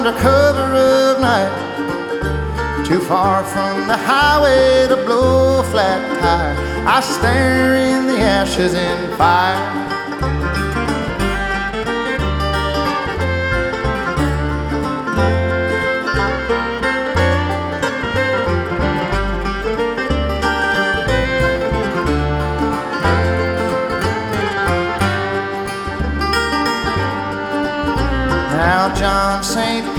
under cover of night, too far from the highway to blow a flat tire. I stare in the ashes and fire. Now John St.